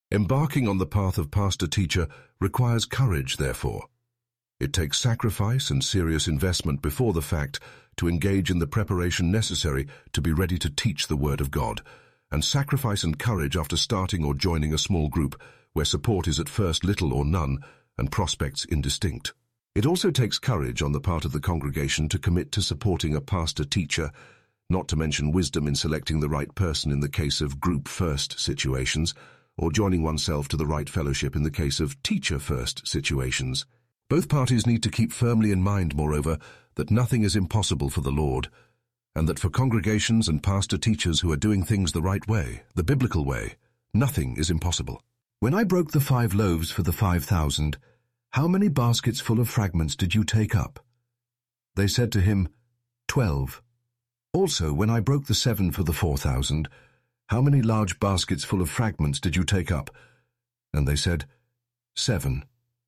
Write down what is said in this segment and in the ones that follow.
Embarking on the path of pastor-teacher requires courage, therefore. It takes sacrifice and serious investment before the fact to engage in the preparation necessary to be ready to teach the Word of God, and sacrifice and courage after starting or joining a small group where support is at first little or none and prospects indistinct. It also takes courage on the part of the congregation to commit to supporting a pastor-teacher, not to mention wisdom in selecting the right person in the case of group-first situations, or joining oneself to the right fellowship in the case of teacher-first situations. Both parties need to keep firmly in mind, moreover, that nothing is impossible for the Lord, and that for congregations and pastor-teachers who are doing things the right way, the biblical way, nothing is impossible. When I broke the 5 loaves for the 5,000, how many baskets full of fragments did you take up? They said to him, 12. Also, when I broke the 7 for the 4,000, how many large baskets full of fragments did you take up? And they said, 7.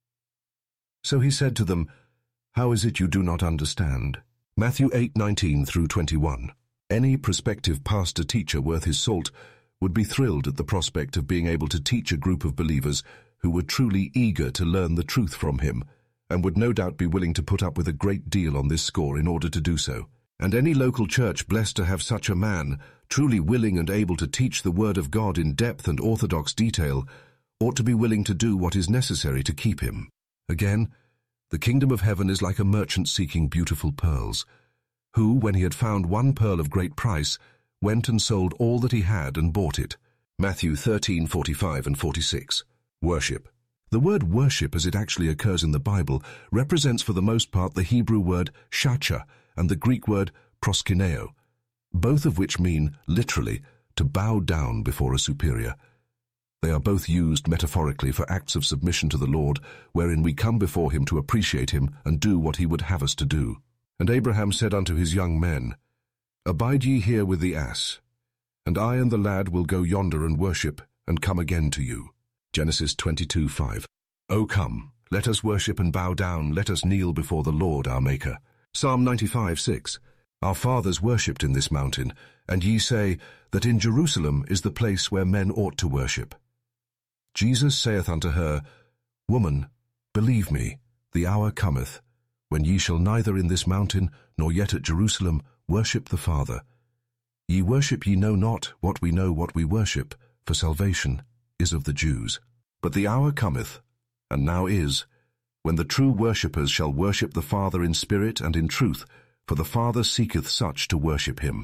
So he said to them, How is it you do not understand? Matthew 8:19 through 21. Any prospective pastor-teacher worth his salt would be thrilled at the prospect of being able to teach a group of believers who were truly eager to learn the truth from him, and would no doubt be willing to put up with a great deal on this score in order to do so. And any local church blessed to have such a man, truly willing and able to teach the Word of God in depth and orthodox detail, ought to be willing to do what is necessary to keep him. Again, the kingdom of heaven is like a merchant seeking beautiful pearls, who, when he had found one pearl of great price, went and sold all that he had and bought it. Matthew 13:45 and 46. Worship. The word worship, as it actually occurs in the Bible, represents for the most part the Hebrew word shacha and the Greek word proskuneo, both of which mean, literally, to bow down before a superior. They are both used metaphorically for acts of submission to the Lord, wherein we come before him to appreciate him and do what he would have us to do. And Abraham said unto his young men, Abide ye here with the ass, and I and the lad will go yonder and worship, and come again to you. Genesis 22:5. O come, let us worship and bow down, let us kneel before the Lord our Maker. Psalm 95:6. Our fathers worshipped in this mountain, and ye say that in Jerusalem is the place where men ought to worship. Jesus saith unto her, Woman, believe me, the hour cometh, when ye shall neither in this mountain, nor yet at Jerusalem, worship the Father. Ye worship ye know not what we know what we worship, for salvation is of the Jews. But the hour cometh, and now is, when the true worshippers shall worship the Father in spirit and in truth, for the Father seeketh such to worship him.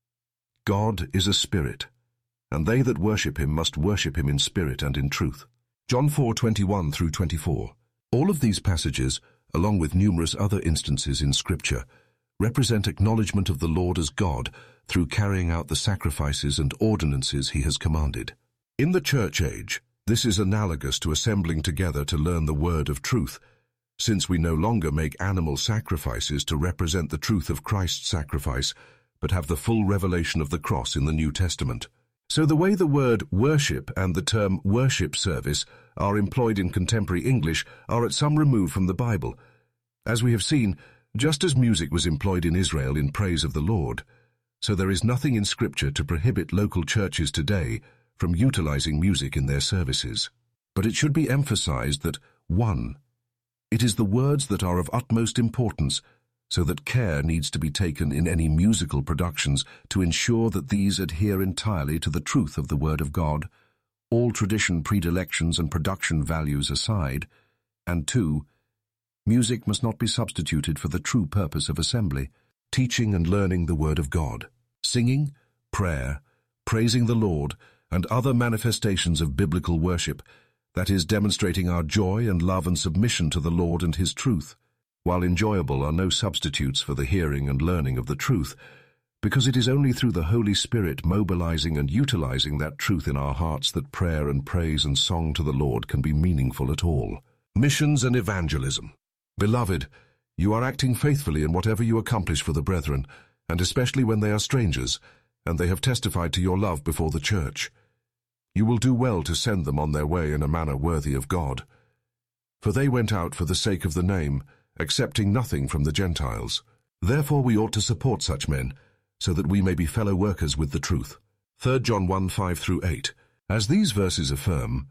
God is a spirit, and they that worship him must worship him in spirit and in truth. John 4:21 through 24. All of these passages, along with numerous other instances in Scripture, represent acknowledgement of the Lord as God through carrying out the sacrifices and ordinances he has commanded. In the church age, this is analogous to assembling together to learn the word of truth, since we no longer make animal sacrifices to represent the truth of Christ's sacrifice, but have the full revelation of the cross in the New Testament. So the way the word worship and the term worship service are employed in contemporary English are at some remove from the Bible. As we have seen, just as music was employed in Israel in praise of the Lord, so there is nothing in Scripture to prohibit local churches today from utilizing music in their services. But it should be emphasized that, 1. It is the words that are of utmost importance, so that care needs to be taken in any musical productions to ensure that these adhere entirely to the truth of the Word of God, all tradition predilections and production values aside. And 2, music must not be substituted for the true purpose of assembly, teaching and learning the Word of God. Singing, prayer, praising the Lord, and other manifestations of biblical worship, that is, demonstrating our joy and love and submission to the Lord and his truth, while enjoyable, are no substitutes for the hearing and learning of the truth, because it is only through the Holy Spirit mobilizing and utilizing that truth in our hearts that prayer and praise and song to the Lord can be meaningful at all. Missions and evangelism. Beloved, you are acting faithfully in whatever you accomplish for the brethren, and especially when they are strangers, and they have testified to your love before the church. You will do well to send them on their way in a manner worthy of God. For they went out for the sake of the name, accepting nothing from the Gentiles. Therefore we ought to support such men, so that we may be fellow workers with the truth. 3 John 1:5 through 8. As these verses affirm,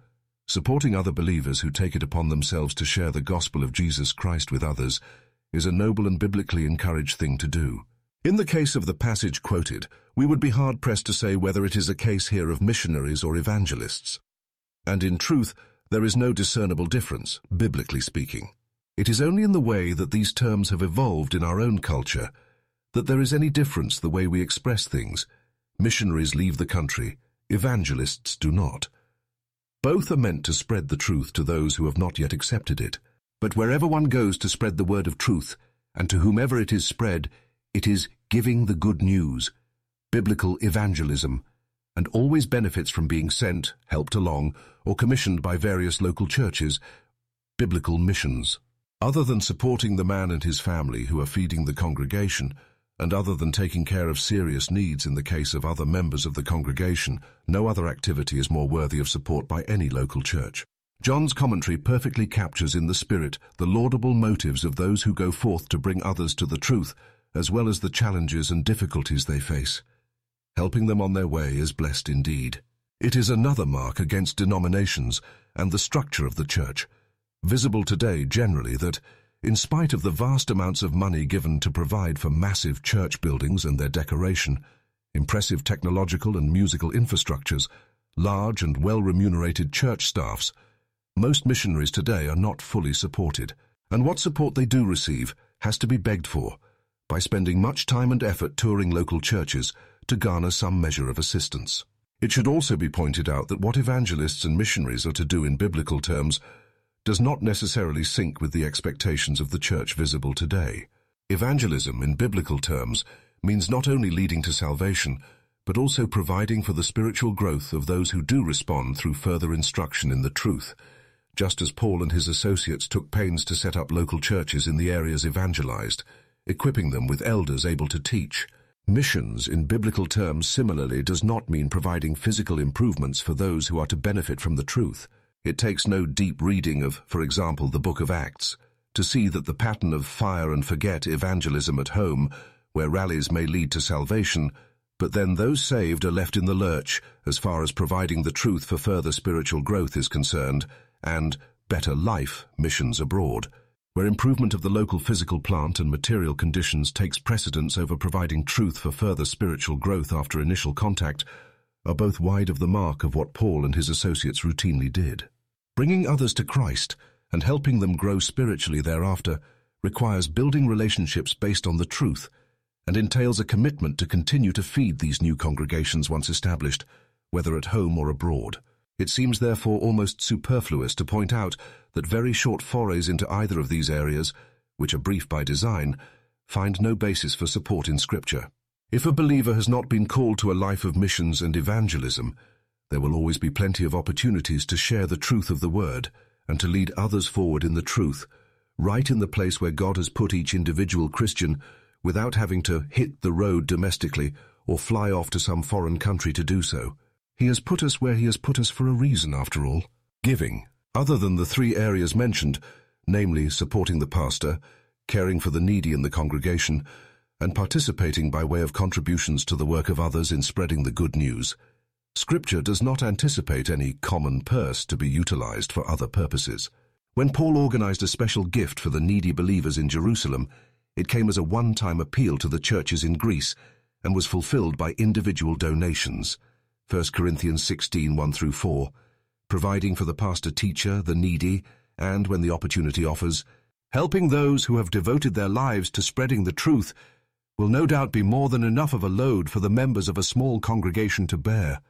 Supporting other believers who take it upon themselves to share the gospel of Jesus Christ with others is a noble and biblically encouraged thing to do. In the case of the passage quoted, we would be hard-pressed to say whether it is a case here of missionaries or evangelists. And in truth, there is no discernible difference, biblically speaking. It is only in the way that these terms have evolved in our own culture that there is any difference the way we express things. Missionaries leave the country, evangelists do not. Both are meant to spread the truth to those who have not yet accepted it. But wherever one goes to spread the word of truth, and to whomever it is spread, it is giving the good news, biblical evangelism, and always benefits from being sent, helped along, or commissioned by various local churches, biblical missions. Other than supporting the man and his family who are feeding the congregation, and other than taking care of serious needs in the case of other members of the congregation, no other activity is more worthy of support by any local church. John's commentary perfectly captures in the spirit the laudable motives of those who go forth to bring others to the truth, as well as the challenges and difficulties they face. Helping them on their way is blessed indeed. It is another mark against denominations and the structure of the church, visible today generally, that in spite of the vast amounts of money given to provide for massive church buildings and their decoration, impressive technological and musical infrastructures, large and well-remunerated church staffs, most missionaries today are not fully supported, and what support they do receive has to be begged for by spending much time and effort touring local churches to garner some measure of assistance. It should also be pointed out that what evangelists and missionaries are to do in biblical terms does not necessarily sync with the expectations of the church visible today. Evangelism, in biblical terms, means not only leading to salvation, but also providing for the spiritual growth of those who do respond through further instruction in the truth, just as Paul and his associates took pains to set up local churches in the areas evangelized, equipping them with elders able to teach. Missions, in biblical terms, similarly does not mean providing physical improvements for those who are to benefit from the truth. It takes no deep reading of, for example, the book of Acts, to see that the pattern of fire and forget evangelism at home, where rallies may lead to salvation, but then those saved are left in the lurch as far as providing the truth for further spiritual growth is concerned, and better life missions abroad, where improvement of the local physical plant and material conditions takes precedence over providing truth for further spiritual growth after initial contact, are both wide of the mark of what Paul and his associates routinely did. Bringing others to Christ and helping them grow spiritually thereafter requires building relationships based on the truth and entails a commitment to continue to feed these new congregations once established, whether at home or abroad. It seems therefore almost superfluous to point out that very short forays into either of these areas, which are brief by design, find no basis for support in Scripture. If a believer has not been called to a life of missions and evangelism, there will always be plenty of opportunities to share the truth of the Word and to lead others forward in the truth, right in the place where God has put each individual Christian, without having to hit the road domestically or fly off to some foreign country to do so. He has put us where He has put us for a reason, after all. Giving, other than the three areas mentioned, namely supporting the pastor, caring for the needy in the congregation, and participating by way of contributions to the work of others in spreading the good news, Scripture does not anticipate any common purse to be utilized for other purposes. When Paul organized a special gift for the needy believers in Jerusalem, it came as a one-time appeal to the churches in Greece and was fulfilled by individual donations. 1 Corinthians 16, 1-4, providing for the pastor-teacher, the needy, and, when the opportunity offers, helping those who have devoted their lives to spreading the truth will no doubt be more than enough of a load for the members of a small congregation to bear.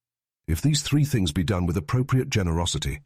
If these three things be done with appropriate generosity,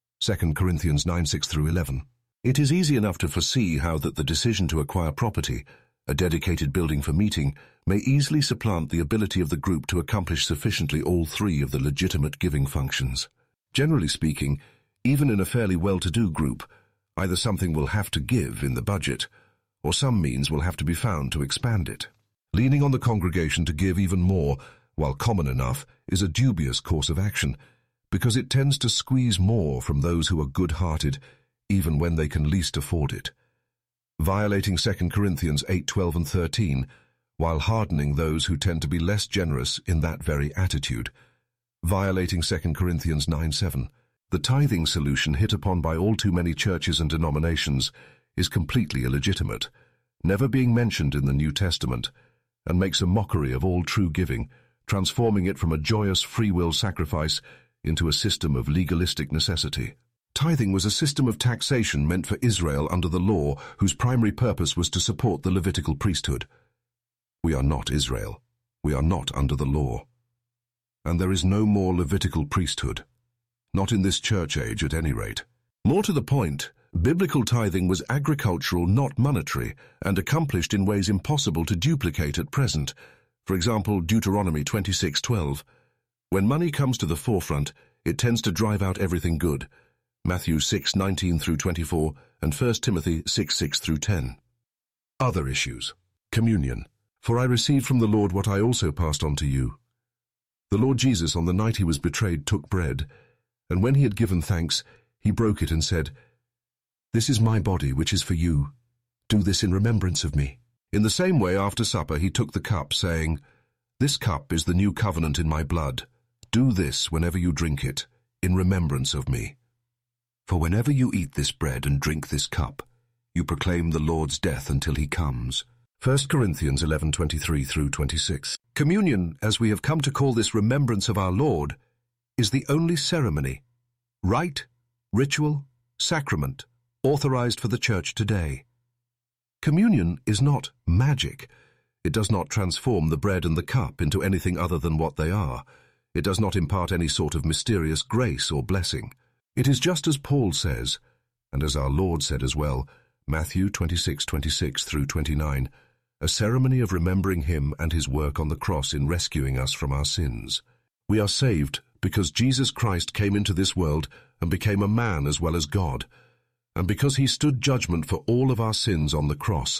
2 Corinthians 9, 6-11, it is easy enough to foresee how that the decision to acquire property, a dedicated building for meeting, may easily supplant the ability of the group to accomplish sufficiently all three of the legitimate giving functions. Generally speaking, even in a fairly well-to-do group, either something will have to give in the budget, or some means will have to be found to expand it. Leaning on the congregation to give even more, while common enough, is a dubious course of action, because it tends to squeeze more from those who are good-hearted, even when they can least afford it, violating 2 Corinthians 8:12-13, while hardening those who tend to be less generous in that very attitude, violating 2 Corinthians 9:7. The tithing solution hit upon by all too many churches and denominations is completely illegitimate, never being mentioned in the New Testament, and makes a mockery of all true giving, transforming it from a joyous free will sacrifice into a system of legalistic necessity. Tithing was a system of taxation meant for Israel under the law, whose primary purpose was to support the Levitical priesthood. We are not Israel. We are not under the law. And there is no more Levitical priesthood. Not in this church age, at any rate. More to the point, biblical tithing was agricultural, not monetary, and accomplished in ways impossible to duplicate at present. For example, Deuteronomy 26:12. When money comes to the forefront, it tends to drive out everything good. Matthew 6:19 through 24, and 1 Timothy 6:6 through 10. Other issues. Communion. For I received from the Lord what I also passed on to you. The Lord Jesus, on the night he was betrayed, took bread, and when he had given thanks, he broke it and said, "This is my body, which is for you. Do this in remembrance of me." In the same way, after supper, he took the cup, saying, "This cup is the new covenant in my blood. Do this whenever you drink it, in remembrance of me. For whenever you eat this bread and drink this cup, you proclaim the Lord's death until he comes." 1 Corinthians 11:23 through 26. Communion, as we have come to call this remembrance of our Lord, is the only ceremony, rite, ritual, sacrament, authorized for the Church today. Communion is not magic. It does not transform the bread and the cup into anything other than what they are. It does not impart any sort of mysterious grace or blessing. It is just as Paul says, and as our Lord said as well, Matthew 26:26 through 29, a ceremony of remembering him and his work on the cross in rescuing us from our sins. We are saved because Jesus Christ came into this world and became a man as well as God, and because he stood judgment for all of our sins on the cross.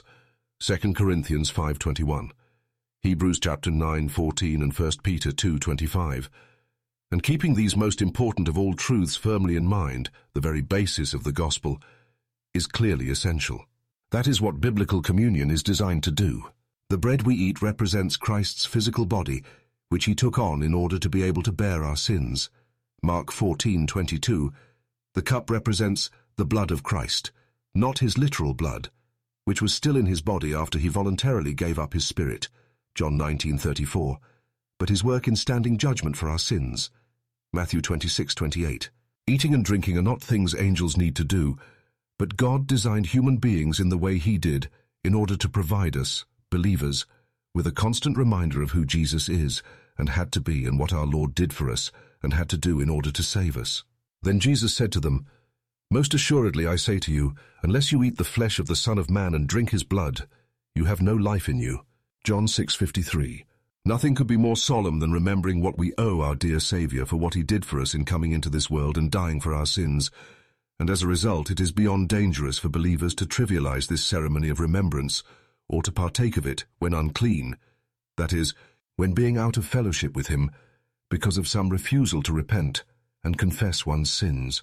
2 Corinthians 5:21, Hebrews chapter 9:14 and 1 Peter 2:25. And keeping these most important of all truths firmly in mind, the very basis of the gospel, is clearly essential. That is what biblical communion is designed to do. The bread we eat represents Christ's physical body, which he took on in order to be able to bear our sins. Mark 14:22. The cup represents the blood of Christ, not his literal blood, which was still in his body after he voluntarily gave up his spirit, John 19:34, but his work in standing judgment for our sins, Matthew 26:28. Eating and drinking are not things angels need to do, but God designed human beings in the way he did in order to provide us, believers, with a constant reminder of who Jesus is and had to be and what our Lord did for us and had to do in order to save us. Then Jesus said to them, "Most assuredly I say to you, unless you eat the flesh of the Son of Man and drink his blood, you have no life in you." John 6:53. Nothing could be more solemn than remembering what we owe our dear Savior for what he did for us in coming into this world and dying for our sins, and as a result it is beyond dangerous for believers to trivialize this ceremony of remembrance or to partake of it when unclean, that is, when being out of fellowship with him because of some refusal to repent and confess one's sins.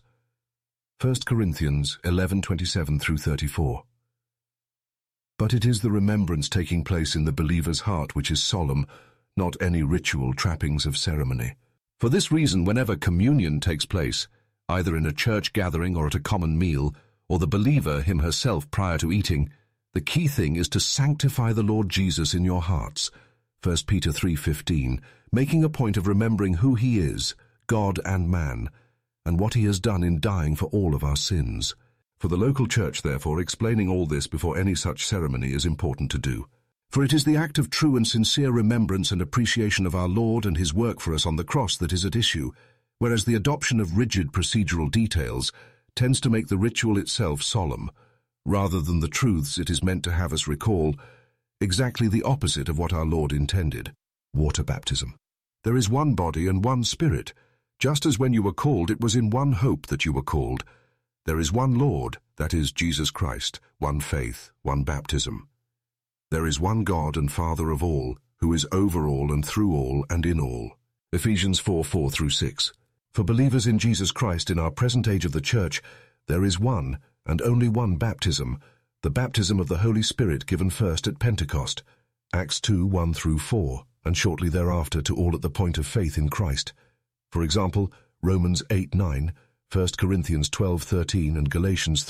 1 Corinthians 11:27 through 34. But it is the remembrance taking place in the believer's heart which is solemn, not any ritual trappings of ceremony. For this reason, whenever communion takes place, either in a church gathering or at a common meal, or the believer him herself prior to eating, the key thing is to sanctify the Lord Jesus in your hearts, 1 Peter 3:15, making a point of remembering who he is, God and man, and what he has done in dying for all of our sins. For the local church, therefore, explaining all this before any such ceremony is important to do. For it is the act of true and sincere remembrance and appreciation of our Lord and his work for us on the cross that is at issue, whereas the adoption of rigid procedural details tends to make the ritual itself solemn, rather than the truths it is meant to have us recall, exactly the opposite of what our Lord intended. Water baptism. There is one body and one Spirit. Just as when you were called, it was in one hope that you were called. There is one Lord, that is Jesus Christ, one faith, one baptism. There is one God and Father of all, who is over all and through all and in all. Ephesians 4:4 through 6. For believers in Jesus Christ in our present age of the Church, there is one and only one baptism, the baptism of the Holy Spirit given first at Pentecost, Acts 2:1 through 4, and shortly thereafter to all at the point of faith in Christ. For example, Romans 8:9, 1 Corinthians 12:13 and Galatians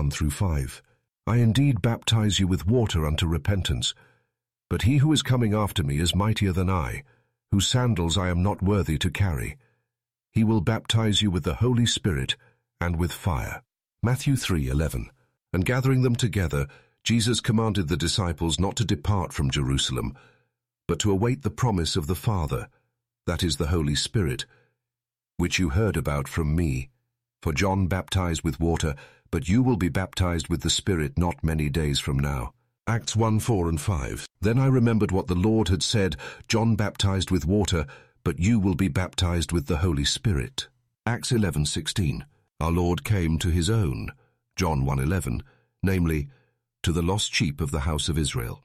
3:1-5. I indeed baptize you with water unto repentance, but he who is coming after me is mightier than I, whose sandals I am not worthy to carry. He will baptize you with the Holy Spirit and with fire. Matthew 3:11. And gathering them together, Jesus commanded the disciples not to depart from Jerusalem, but to await the promise of the Father, that is the Holy Spirit, which you heard about from me. For John baptized with water, but you will be baptized with the Spirit not many days from now. Acts 1:4-5. Then I remembered what the Lord had said, John baptized with water, but you will be baptized with the Holy Spirit. Acts 11:16. Our Lord came to his own, John 1:11, namely, to the lost sheep of the house of Israel.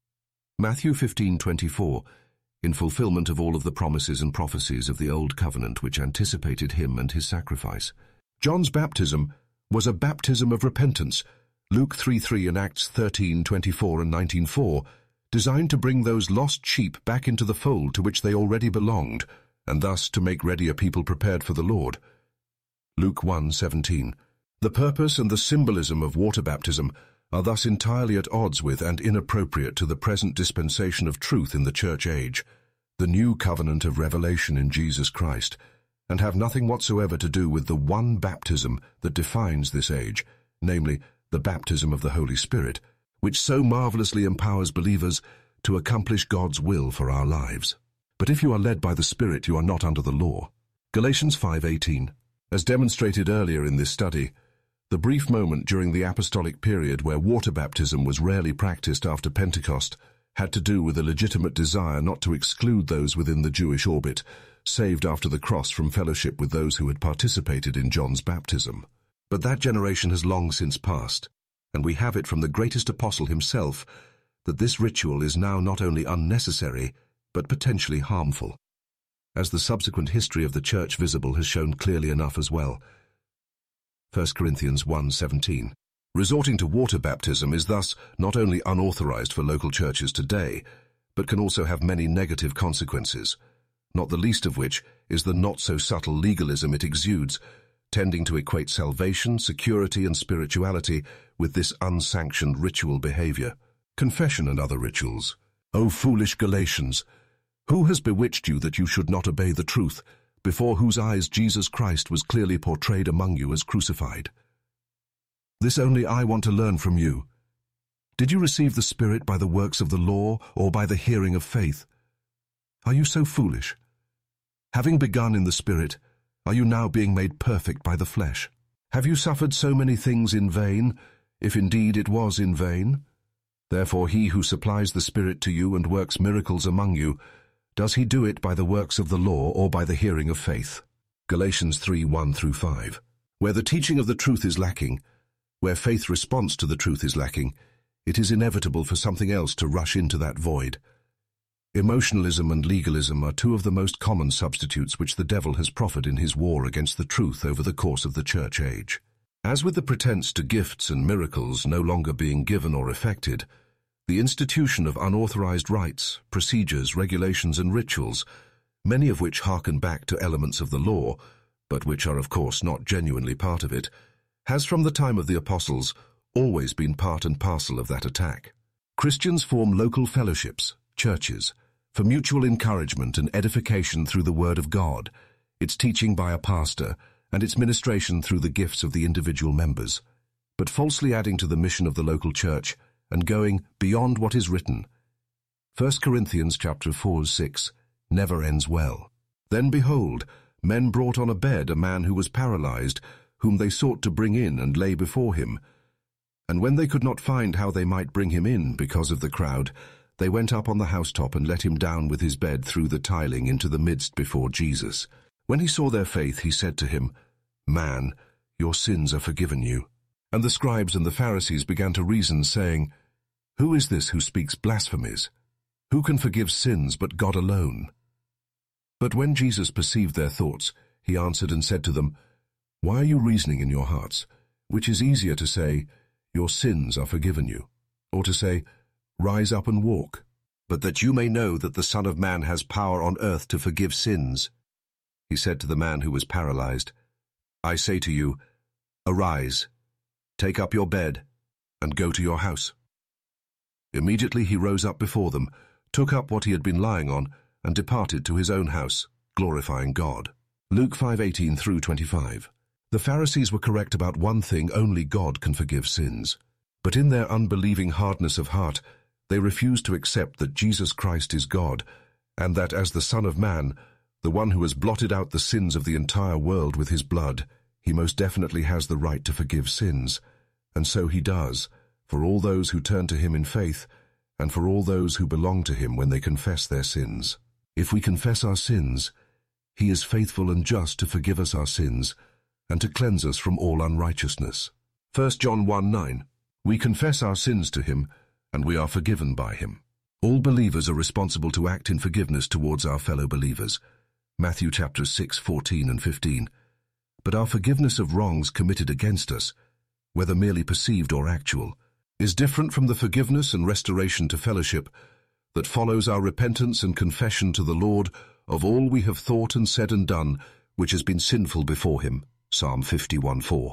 Matthew 15:24, in fulfillment of all of the promises and prophecies of the Old Covenant which anticipated him and his sacrifice. John's baptism was a baptism of repentance, Luke 3:3 and Acts 13:24 and 19:4, designed to bring those lost sheep back into the fold to which they already belonged, and thus to make ready a people prepared for the Lord. Luke 1:17. The purpose and the symbolism of water baptism are thus entirely at odds with and inappropriate to the present dispensation of truth in the church age, the new covenant of revelation in Jesus Christ, and have nothing whatsoever to do with the one baptism that defines this age, namely, the baptism of the Holy Spirit, which so marvelously empowers believers to accomplish God's will for our lives. But if you are led by the Spirit, you are not under the law. Galatians 5:18. As demonstrated earlier in this study, the brief moment during the apostolic period where water baptism was rarely practiced after Pentecost had to do with a legitimate desire not to exclude those within the Jewish orbit, saved after the cross, from fellowship with those who had participated in John's baptism. But that generation has long since passed, and we have it from the greatest apostle himself that this ritual is now not only unnecessary, but potentially harmful, as the subsequent history of the church visible has shown clearly enough as well. 1 Corinthians 1:17. Resorting to water baptism is thus not only unauthorized for local churches today, but can also have many negative consequences, not the least of which is the not-so-subtle legalism it exudes, tending to equate salvation, security, and spirituality with this unsanctioned ritual behavior. Confession and other rituals. O foolish Galatians! Who has bewitched you that you should not obey the truth, before whose eyes Jesus Christ was clearly portrayed among you as crucified? This only I want to learn from you. Did you receive the Spirit by the works of the law or by the hearing of faith? Are you so foolish? Having begun in the Spirit, are you now being made perfect by the flesh? Have you suffered so many things in vain, if indeed it was in vain? Therefore he who supplies the Spirit to you and works miracles among you, does he do it by the works of the law or by the hearing of faith? Galatians 3:1-5. Where the teaching of the truth is lacking, where faith response to the truth is lacking, it is inevitable for something else to rush into that void. Emotionalism and legalism are two of the most common substitutes which the devil has proffered in his war against the truth over the course of the church age. As with the pretense to gifts and miracles no longer being given or effected, the institution of unauthorized rites, procedures, regulations, and rituals, many of which hearken back to elements of the law, but which are of course not genuinely part of it, has from the time of the apostles always been part and parcel of that attack. Christians form local fellowships, churches, for mutual encouragement and edification through the Word of God, its teaching by a pastor, and its ministration through the gifts of the individual members, but falsely adding to the mission of the local church and going beyond what is written. 1 Corinthians chapter 4:6 never ends well. Then behold, men brought on a bed a man who was paralyzed, whom they sought to bring in and lay before him. And when they could not find how they might bring him in because of the crowd, they went up on the housetop and let him down with his bed through the tiling into the midst before Jesus. When he saw their faith, he said to him, Man, your sins are forgiven you. And the scribes and the Pharisees began to reason, saying, Who is this who speaks blasphemies? Who can forgive sins but God alone? But when Jesus perceived their thoughts, he answered and said to them, Why are you reasoning in your hearts? Which is easier to say, Your sins are forgiven you, or to say, Rise up and walk, but that you may know that the Son of Man has power on earth to forgive sins. He said to the man who was paralyzed, I say to you, arise, take up your bed, and go to your house." Immediately he rose up before them, took up what he had been lying on, and departed to his own house, glorifying God. Luke 5:18 through 25. The Pharisees were correct about one thing: only God can forgive sins. But in their unbelieving hardness of heart, they refused to accept that Jesus Christ is God, and that as the Son of Man, the one who has blotted out the sins of the entire world with his blood, he most definitely has the right to forgive sins. And so he does, for all those who turn to him in faith, and for all those who belong to him when they confess their sins. If we confess our sins, he is faithful and just to forgive us our sins, and to cleanse us from all unrighteousness. 1 John 1:9. We confess our sins to him, and we are forgiven by him. All believers are responsible to act in forgiveness towards our fellow believers. Matthew chapters 6:14 and 15. But our forgiveness of wrongs committed against us, whether merely perceived or actual, is different from the forgiveness and restoration to fellowship that follows our repentance and confession to the Lord of all we have thought and said and done which has been sinful before him. Psalm 51:4.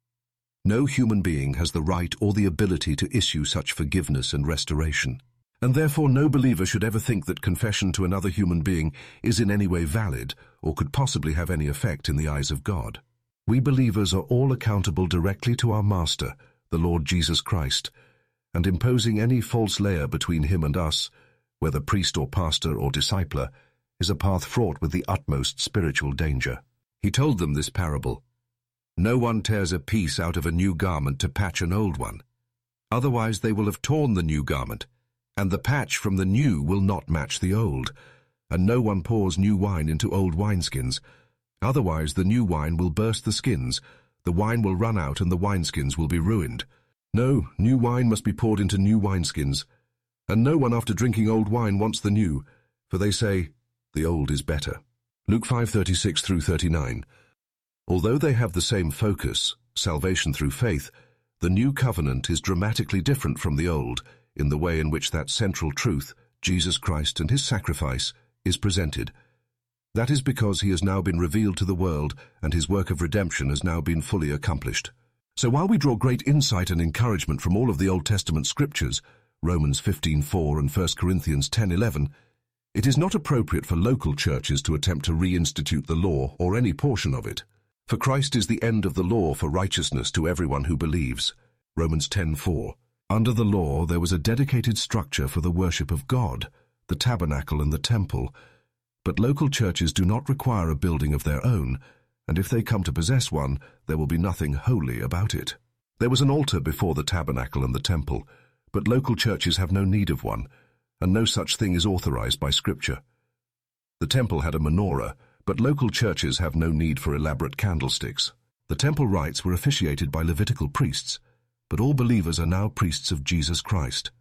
No human being has the right or the ability to issue such forgiveness and restoration, and therefore no believer should ever think that confession to another human being is in any way valid or could possibly have any effect in the eyes of God. We believers are all accountable directly to our Master, the Lord Jesus Christ, and imposing any false layer between him and us, whether priest or pastor or discipler, is a path fraught with the utmost spiritual danger. He told them this parable: "No one tears a piece out of a new garment to patch an old one. Otherwise they will have torn the new garment, and the patch from the new will not match the old. And no one pours new wine into old wineskins. Otherwise the new wine will burst the skins, the wine will run out, and the wineskins will be ruined. No, new wine must be poured into new wineskins. And no one after drinking old wine wants the new, for they say, the old is better." Luke 5:36 through 39. Although they have the same focus, salvation through faith, the new covenant is dramatically different from the old in the way in which that central truth, Jesus Christ and his sacrifice, is presented. That is because he has now been revealed to the world, and his work of redemption has now been fully accomplished. So while we draw great insight and encouragement from all of the Old Testament scriptures, Romans 15:4 and 1 Corinthians 10:11, it is not appropriate for local churches to attempt to reinstitute the law or any portion of it. For Christ is the end of the law for righteousness to everyone who believes. Romans 10:4. Under the law there was a dedicated structure for the worship of God, the tabernacle and the temple. But local churches do not require a building of their own, and if they come to possess one, there will be nothing holy about it. There was an altar before the tabernacle and the temple, but local churches have no need of one, and no such thing is authorized by Scripture. The temple had a menorah, but local churches have no need for elaborate candlesticks. The temple rites were officiated by Levitical priests, but all believers are now priests of Jesus Christ.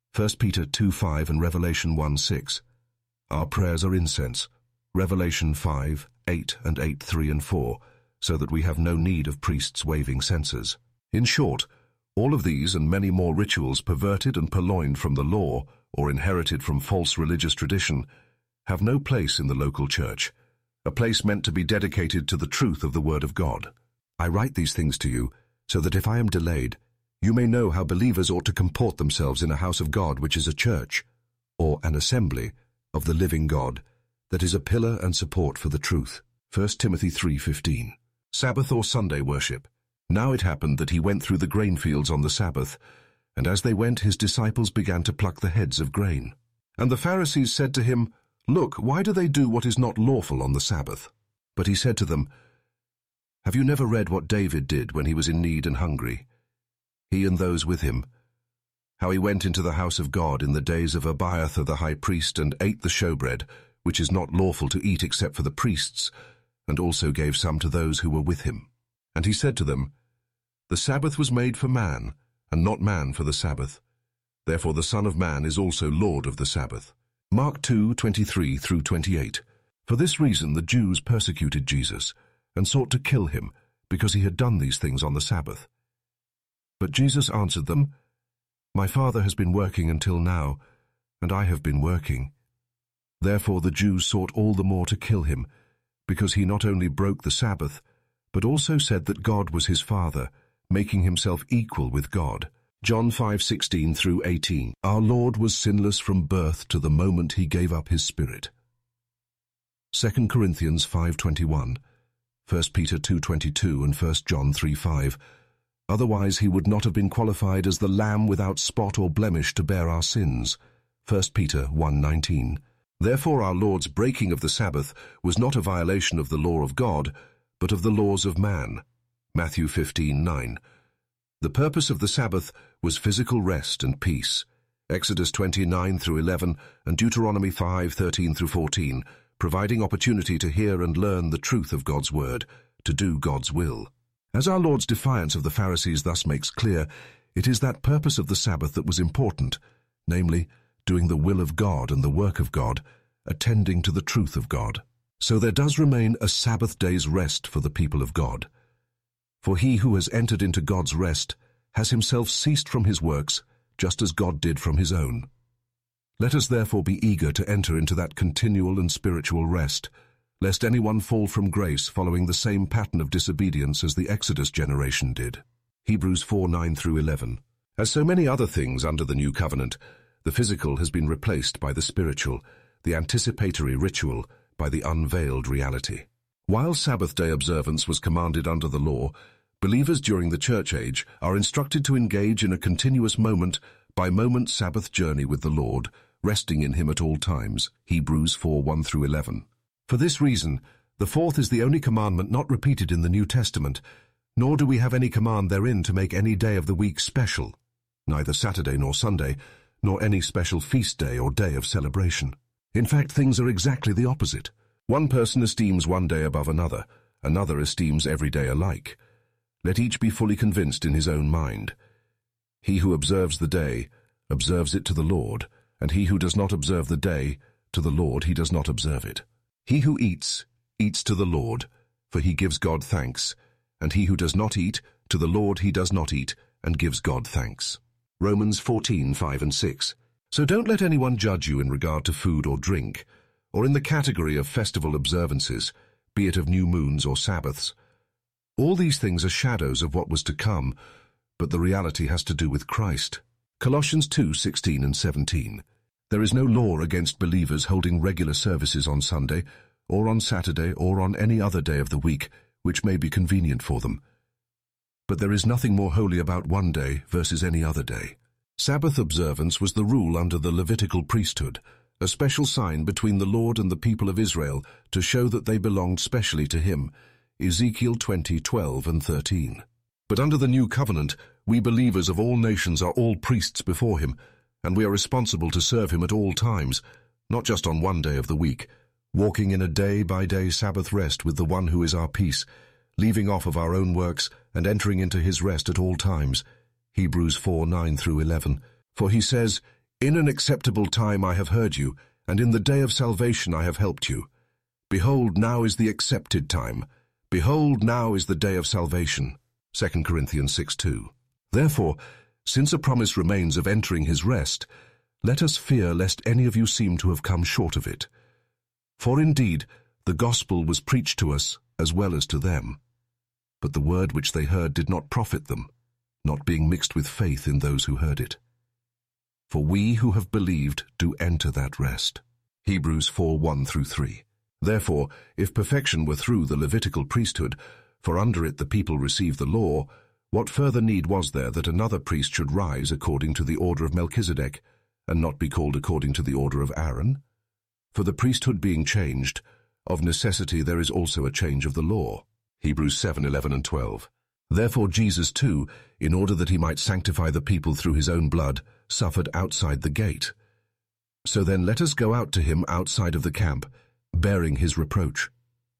1 Peter 2:5 and Revelation 1:6. Our prayers are incense, Revelation 5:8 and 8:3 and 4, so that we have no need of priests waving censers. In short, all of these and many more rituals perverted and purloined from the law or inherited from false religious tradition have no place in the local church, a place meant to be dedicated to the truth of the Word of God. I write these things to you so that if I am delayed, you may know how believers ought to comport themselves in a house of God, which is a church, or an assembly, of the living God, that is a pillar and support for the truth. 1 Timothy 3:15. Sabbath or Sunday worship. Now it happened that he went through the grain fields on the Sabbath, and as they went his disciples began to pluck the heads of grain. And the Pharisees said to him, "Look, why do they do what is not lawful on the Sabbath?" But he said to them, "Have you never read what David did when he was in need and hungry, he and those with him? How he went into the house of God in the days of Abiathar the high priest and ate the showbread, which is not lawful to eat except for the priests, and also gave some to those who were with him. And he said to them, The Sabbath was made for man, and not man for the Sabbath. Therefore the Son of Man is also Lord of the Sabbath." Mark 2:23 through 28. For this reason the Jews persecuted Jesus and sought to kill him, because he had done these things on the Sabbath. But Jesus answered them, "My Father has been working until now, and I have been working." Therefore the Jews sought all the more to kill him, because he not only broke the Sabbath, but also said that God was his Father, making himself equal with God. John 5:16 through 18. Our Lord was sinless from birth to the moment he gave up his spirit. 2 Corinthians 5:21, 1 Peter 2:22 and 1 John 3:5. Otherwise he would not have been qualified as the Lamb without spot or blemish to bear our sins. 1 Peter 1:19. Therefore our Lord's breaking of the Sabbath was not a violation of the law of God, but of the laws of man. Matthew 15:9. The purpose of the Sabbath was physical rest and peace. Exodus 29 through 11 and Deuteronomy 5:13 through 14, providing opportunity to hear and learn the truth of God's word, to do God's will. As our Lord's defiance of the Pharisees thus makes clear, it is that purpose of the Sabbath that was important, namely, doing the will of God and the work of God, attending to the truth of God. So there does remain a Sabbath day's rest for the people of God. For he who has entered into God's rest has himself ceased from his works, just as God did from his own. Let us therefore be eager to enter into that continual and spiritual rest, lest anyone fall from grace following the same pattern of disobedience as the Exodus generation did. Hebrews 4:9 through 11. As so many other things under the new covenant, the physical has been replaced by the spiritual, the anticipatory ritual by the unveiled reality. While Sabbath day observance was commanded under the law, believers during the church age are instructed to engage in a continuous moment-by-moment Sabbath journey with the Lord, resting in him at all times. Hebrews 4:1 through 11. For this reason, the fourth is the only commandment not repeated in the New Testament, nor do we have any command therein to make any day of the week special, neither Saturday nor Sunday, nor any special feast day or day of celebration. In fact, things are exactly the opposite. One person esteems one day above another, another esteems every day alike. Let each be fully convinced in his own mind. He who observes the day, observes it to the Lord, and he who does not observe the day, to the Lord he does not observe it. He who eats, eats to the Lord, for he gives God thanks, and he who does not eat, to the Lord he does not eat, and gives God thanks. Romans 14:5 and 6. So don't let anyone judge you in regard to food or drink, or in the category of festival observances, be it of new moons or Sabbaths. All these things are shadows of what was to come, but the reality has to do with Christ. Colossians 2:16 and 17. There is no law against believers holding regular services on Sunday, or on Saturday, or on any other day of the week, which may be convenient for them. But there is nothing more holy about one day versus any other day. Sabbath observance was the rule under the Levitical priesthood, a special sign between the Lord and the people of Israel to show that they belonged specially to him. Ezekiel 20:12 and 13. But under the new covenant, we believers of all nations are all priests before him, and we are responsible to serve him at all times, not just on one day of the week, walking in a day-by-day Sabbath rest with the one who is our peace, leaving off of our own works and entering into his rest at all times. Hebrews 4:9 through 11. For he says, In an acceptable time I have heard you, and in the day of salvation I have helped you. Behold, now is the accepted time. Behold, now is the day of salvation. 2 Corinthians 6:2. Therefore, since a promise remains of entering his rest, let us fear lest any of you seem to have come short of it. For indeed, the gospel was preached to us as well as to them. But the word which they heard did not profit them, not being mixed with faith in those who heard it. For we who have believed do enter that rest. Hebrews 4:1 through 3. Therefore, if perfection were through the Levitical priesthood, for under it the people received the law, what further need was there that another priest should rise according to the order of Melchizedek, and not be called according to the order of Aaron? For the priesthood being changed, of necessity there is also a change of the law. Hebrews 7:11 and 12. Therefore Jesus too, in order that he might sanctify the people through his own blood, suffered outside the gate. So then let us go out to him outside of the camp, bearing his reproach.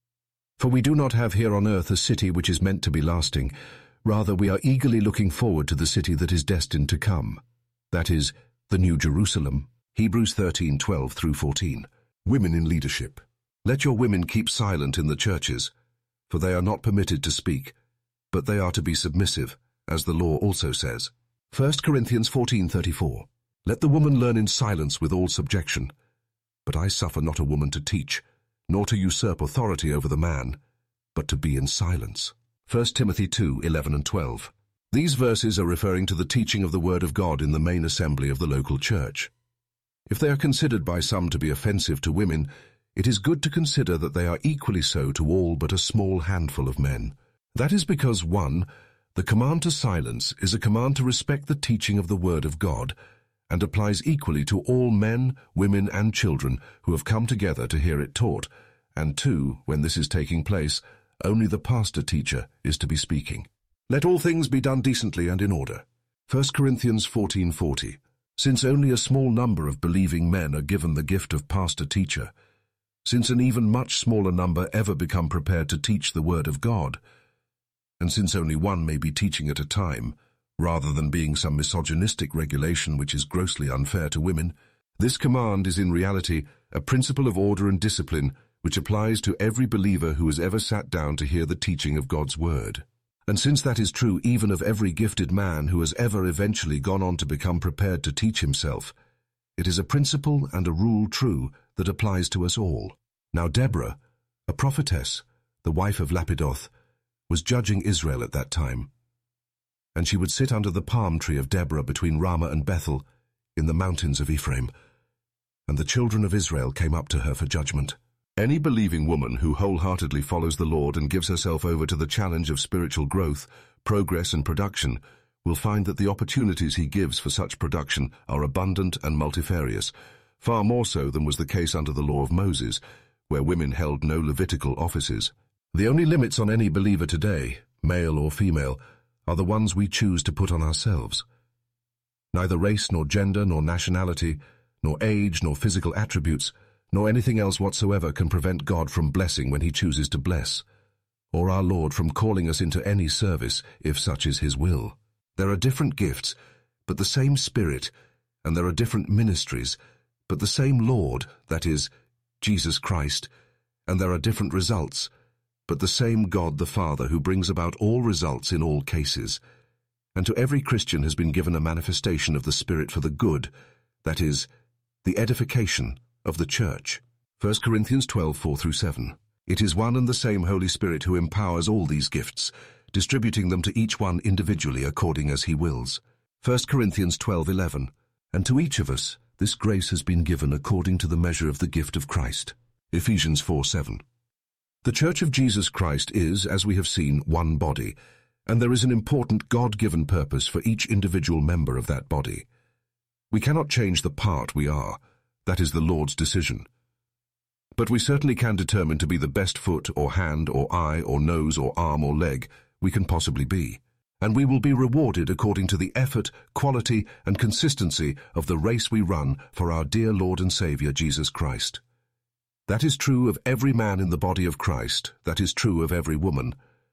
For we do not have here on earth a city which is meant to be lasting. Rather, we are eagerly looking forward to the city that is destined to come. That is, the New Jerusalem. Hebrews 13:12 through 14. Women in leadership. Let your women keep silent in the churches, for they are not permitted to speak, but they are to be submissive, as the law also says. 1 Corinthians 14:34. Let the woman learn in silence with all subjection. But I suffer not a woman to teach, nor to usurp authority over the man, but to be in silence. 1 Timothy 2:11 and 12. These verses are referring to the teaching of the Word of God in the main assembly of the local church. If they are considered by some to be offensive to women, it is good to consider that they are equally so to all but a small handful of men. That is because 1. The command to silence is a command to respect the teaching of the Word of God and applies equally to all men, women, and children who have come together to hear it taught, and 2. When this is taking place, only the pastor-teacher is to be speaking. Let all things be done decently and in order. 1 Corinthians 14:40. Since only a small number of believing men are given the gift of pastor-teacher, since an even much smaller number ever become prepared to teach the Word of God, and since only one may be teaching at a time, rather than being some misogynistic regulation which is grossly unfair to women, this command is in reality a principle of order and discipline which applies to every believer who has ever sat down to hear the teaching of God's Word. And since that is true even of every gifted man who has ever eventually gone on to become prepared to teach himself, it is a principle and a rule true that applies to us all. Now Deborah, a prophetess, the wife of Lapidoth, was judging Israel at that time, and she would sit under the palm tree of Deborah between Ramah and Bethel in the mountains of Ephraim, and the children of Israel came up to her for judgment. Any believing woman who wholeheartedly follows the Lord and gives herself over to the challenge of spiritual growth, progress, and production will find that the opportunities he gives for such production are abundant and multifarious, far more so than was the case under the law of Moses, where women held no Levitical offices. The only limits on any believer today, male or female, are the ones we choose to put on ourselves. Neither race nor gender nor nationality, nor age nor physical attributes, nor anything else whatsoever can prevent God from blessing when he chooses to bless, or our Lord from calling us into any service if such is his will. There are different gifts, but the same Spirit, and there are different ministries, but the same Lord, that is, Jesus Christ, and there are different results, but the same God the Father who brings about all results in all cases. And to every Christian has been given a manifestation of the Spirit for the good, that is, the edification of the church. 1 Corinthians 12:4-7. It is one and the same Holy Spirit who empowers all these gifts, distributing them to each one individually according as he wills. 1 Corinthians 12:11. And to each of us this grace has been given according to the measure of the gift of Christ. Ephesians 4:7. The Church of Jesus Christ is, as we have seen, one body, and there is an important God-given purpose for each individual member of that body. We cannot change the part we are. That is the Lord's decision. But we certainly can determine to be the best foot or hand or eye or nose or arm or leg we can possibly be, and we will be rewarded according to the effort, quality, and consistency of the race we run for our dear Lord and Savior Jesus Christ. That is true of every man in the body of Christ, that is true of every woman.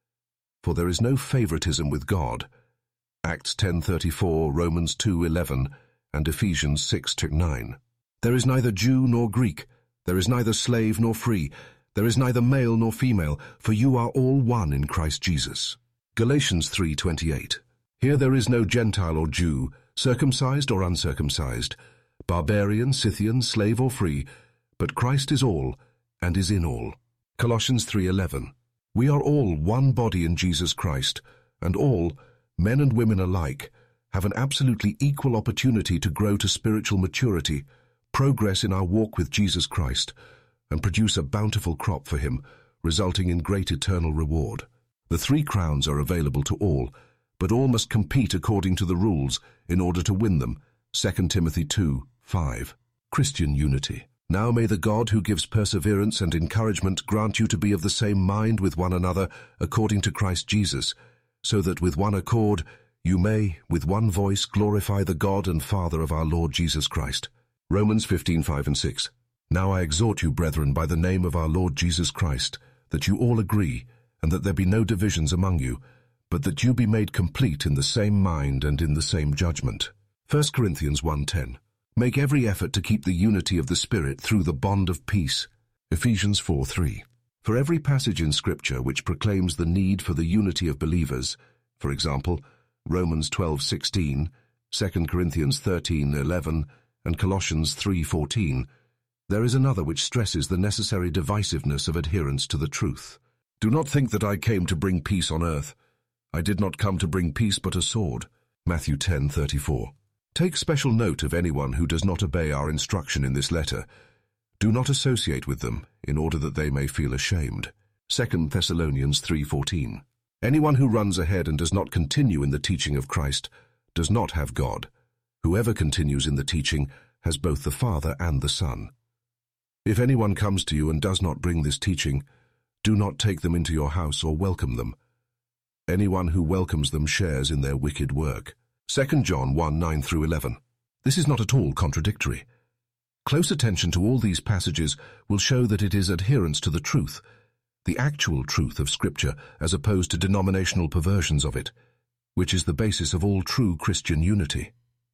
For there is no favoritism with God. Acts 10:34, Romans 2:11, and Ephesians 6:9. There is neither Jew nor Greek, there is neither slave nor free, there is neither male nor female, for you are all one in Christ Jesus. Galatians 3:28. Here there is no Gentile or Jew, circumcised or uncircumcised, barbarian, Scythian, slave or free, but Christ is all and is in all. Colossians 3:11. We are all one body in Jesus Christ, and all, men and women alike, have an absolutely equal opportunity to grow to spiritual maturity, progress in our walk with Jesus Christ, and produce a bountiful crop for him, resulting in great eternal reward. The 3 crowns are available to all, but all must compete according to the rules in order to win them. 2 Timothy 2:5. Christian unity. Now may the God who gives perseverance and encouragement grant you to be of the same mind with one another according to Christ Jesus, so that with one accord you may, with one voice, glorify the God and Father of our Lord Jesus Christ. Romans 15:5-6. Now I exhort you, brethren, by the name of our Lord Jesus Christ, that you all agree, and that there be no divisions among you, but that you be made complete in the same mind and in the same judgment. 1 Corinthians 1:10. Make every effort to keep the unity of the Spirit through the bond of peace. Ephesians 4:3. For every passage in Scripture which proclaims the need for the unity of believers, for example, Romans 12:16, 2 Corinthians 13:11, and Colossians 3:14, there is another which stresses the necessary divisiveness of adherence to the truth. Do not think that I came to bring peace on earth. I did not come to bring peace but a sword. Matthew 10:34. Take special note of anyone who does not obey our instruction in this letter. Do not associate with them, in order that they may feel ashamed. 2 Thessalonians 3:14. Anyone who runs ahead and does not continue in the teaching of Christ does not have God. Whoever continues in the teaching has both the Father and the Son. If anyone comes to you and does not bring this teaching, do not take them into your house or welcome them. Anyone who welcomes them shares in their wicked work. 2 John 1:9-11. This is not at all contradictory. Close attention to all these passages will show that it is adherence to the truth, the actual truth of Scripture, as opposed to denominational perversions of it, which is the basis of all true Christian unity.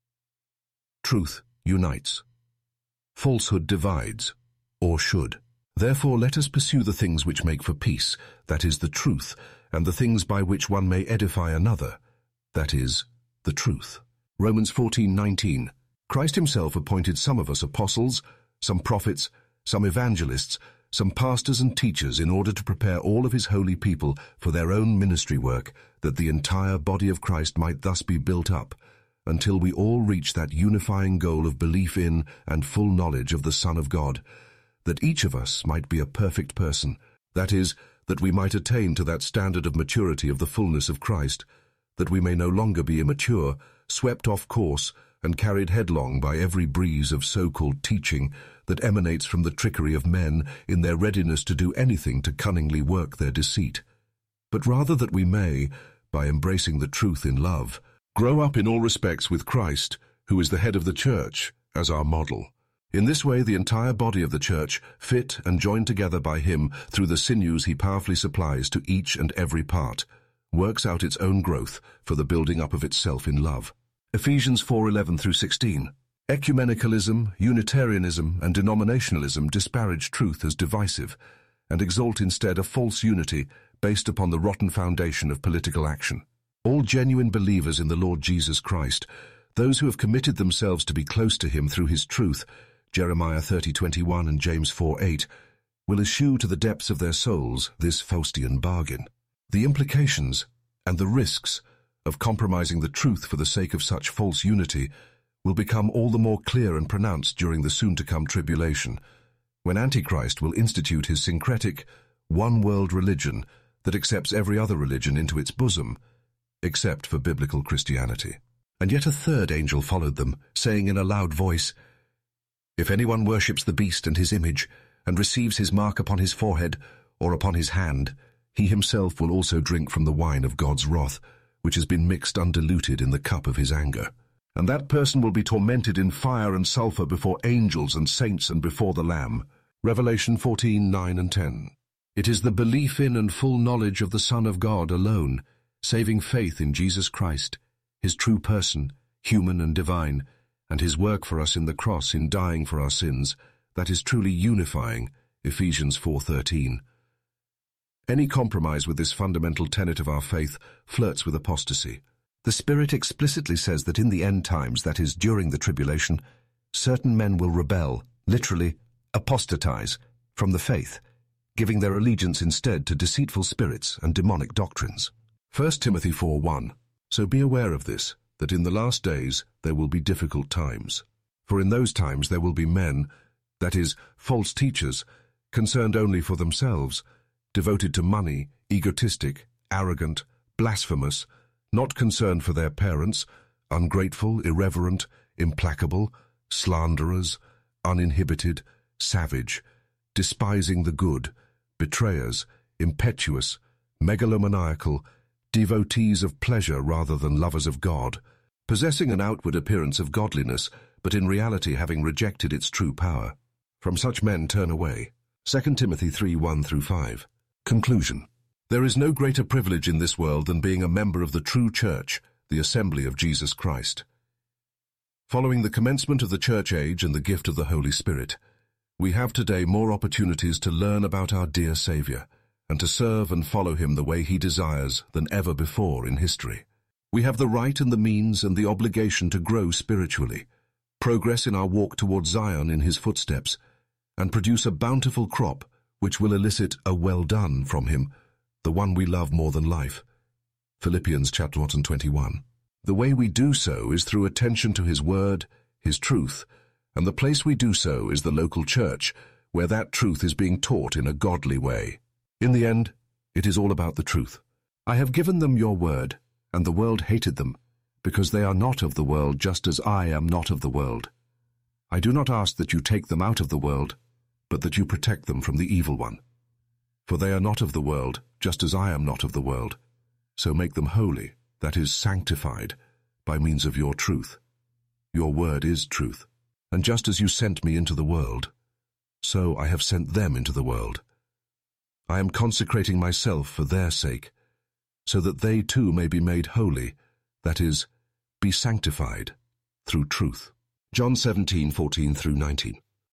Truth unites. Falsehood divides, or should. Therefore let us pursue the things which make for peace, that is, the truth, and the things by which one may edify another, that is, the truth. Romans 14:19. Christ himself appointed some of us apostles, some prophets, some evangelists, some pastors and teachers in order to prepare all of his holy people for their own ministry work, that the entire body of Christ might thus be built up, until we all reach that unifying goal of belief in and full knowledge of the Son of God, that each of us might be a perfect person, that is, that we might attain to that standard of maturity of the fullness of Christ, that we may no longer be immature, swept off course, and carried headlong by every breeze of so-called teaching that emanates from the trickery of men in their readiness to do anything to cunningly work their deceit. But rather that we may, by embracing the truth in love, grow up in all respects with Christ, who is the head of the church, as our model. In this way the entire body of the church, fit and joined together by him through the sinews he powerfully supplies to each and every part, works out its own growth for the building up of itself in love. Ephesians 4:11-16. Ecumenicalism, Unitarianism, and denominationalism disparage truth as divisive and exalt instead a false unity based upon the rotten foundation of political action. All genuine believers in the Lord Jesus Christ, those who have committed themselves to be close to him through his truth, Jeremiah 30:21 and James 4:8, will eschew to the depths of their souls this Faustian bargain. The implications and the risks of compromising the truth for the sake of such false unity will become all the more clear and pronounced during the soon-to-come tribulation, when Antichrist will institute his syncretic, one-world religion that accepts every other religion into its bosom, except for biblical Christianity. And yet a third angel followed them, saying in a loud voice, "If anyone worships the beast and his image, and receives his mark upon his forehead or upon his hand, he himself will also drink from the wine of God's wrath, which has been mixed undiluted in the cup of his anger. And that person will be tormented in fire and sulfur before angels and saints and before the Lamb." Revelation 14:9 and 10. It is the belief in and full knowledge of the Son of God alone, saving faith in Jesus Christ, his true person, human and divine, and his work for us in the cross in dying for our sins, that is truly unifying, Ephesians 4:13. Any compromise with this fundamental tenet of our faith flirts with apostasy. The Spirit explicitly says that in the end times, that is, during the tribulation, certain men will rebel, literally apostatize, from the faith, giving their allegiance instead to deceitful spirits and demonic doctrines. 1 Timothy 4:1. So be aware of this, that in the last days there will be difficult times. For in those times there will be men, that is, false teachers, concerned only for themselves, devoted to money, egotistic, arrogant, blasphemous, not concerned for their parents, ungrateful, irreverent, implacable, slanderers, uninhibited, savage, despising the good, betrayers, impetuous, megalomaniacal, devotees of pleasure rather than lovers of God, possessing an outward appearance of godliness, but in reality having rejected its true power. From such men turn away. 2 Timothy 3:1-5. Conclusion. There is no greater privilege in this world than being a member of the true church, the assembly of Jesus Christ. Following the commencement of the church age and the gift of the Holy Spirit, we have today more opportunities to learn about our dear Savior and to serve and follow him the way he desires than ever before in history. We have the right and the means and the obligation to grow spiritually, progress in our walk toward Zion in his footsteps, and produce a bountiful crop which will elicit a "well done" from him the one we love more than life. Philippians chapter 1:21. The way we do so is through attention to his word, his truth, and the place we do so is the local church, where that truth is being taught in a godly way. In the end, it is all about the truth. I have given them your word, and the world hated them, because they are not of the world, just as I am not of the world. I do not ask that you take them out of the world, but that you protect them from the evil one. For they are not of the world, just as I am not of the world. So make them holy, that is, sanctified, by means of your truth. Your word is truth. And just as you sent me into the world, so I have sent them into the world. I am consecrating myself for their sake, so that they too may be made holy, that is, be sanctified, through truth. John 17:14-19.